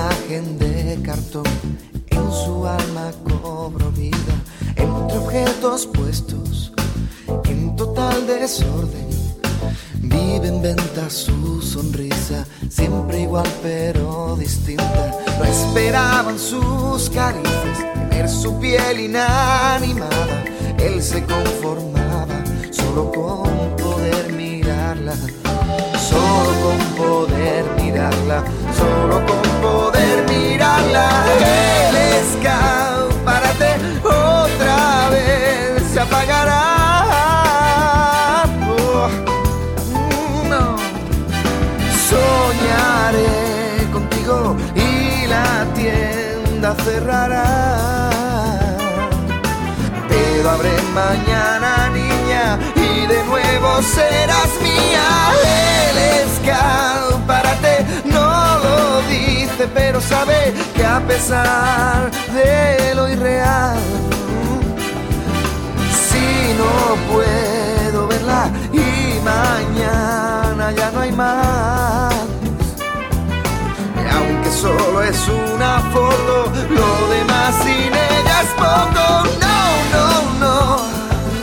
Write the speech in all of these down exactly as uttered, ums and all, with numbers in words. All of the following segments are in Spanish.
imagen de cartón, en su alma cobró vida, entre objetos puestos en total desorden. Vive en venta su sonrisa, siempre igual pero distinta. No esperaban sus caricias, ver su piel inanimada. Él se conformaba solo con poder mirarla, solo con poder mirarla, solo con poder mirarla. El escaparate otra vez se apagará. Oh, no. Soñaré contigo y la tienda cerrará. Pero abre mañana, niña, y de nuevo serás mía. El escaparate no lo dice, pero sabe que a pesar de lo irreal, si no puedo verla y mañana ya no hay más, aunque solo es una foto, lo demás sin ella es poco. No, no, no.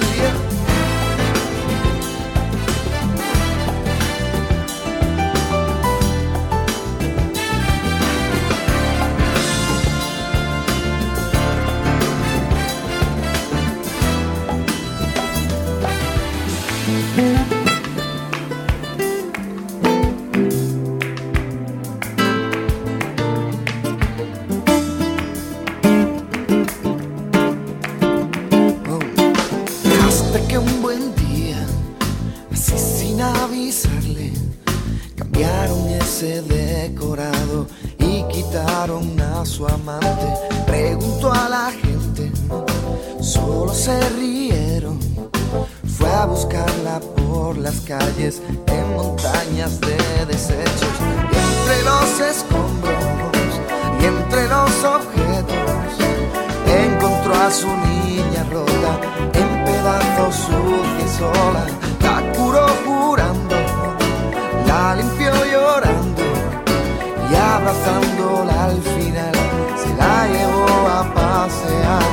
Avisarle, cambiaron ese decorado y quitaron a su amante. Preguntó a la gente, solo se rieron. Fue a buscarla por las calles, en montañas de desechos, y entre los escombros y entre los objetos encontró a su niña rota, en pedazos, sucia y sola. La curó jurando, la limpió llorando, y abrazándola al final se la llevó a pasear.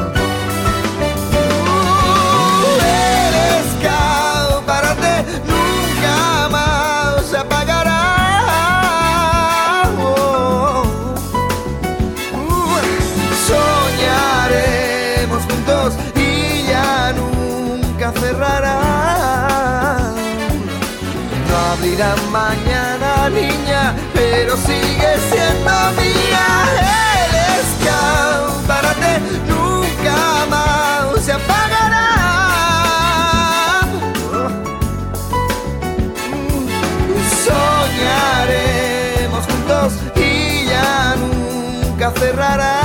Uh, el escaparate nunca más se apagará. Oh, uh, soñaremos juntos y ya nunca cerrará. Abrirá mañana, niña, pero sigue siendo mía. El escaparate nunca más se apagará. Soñaremos juntos y ya nunca cerrará.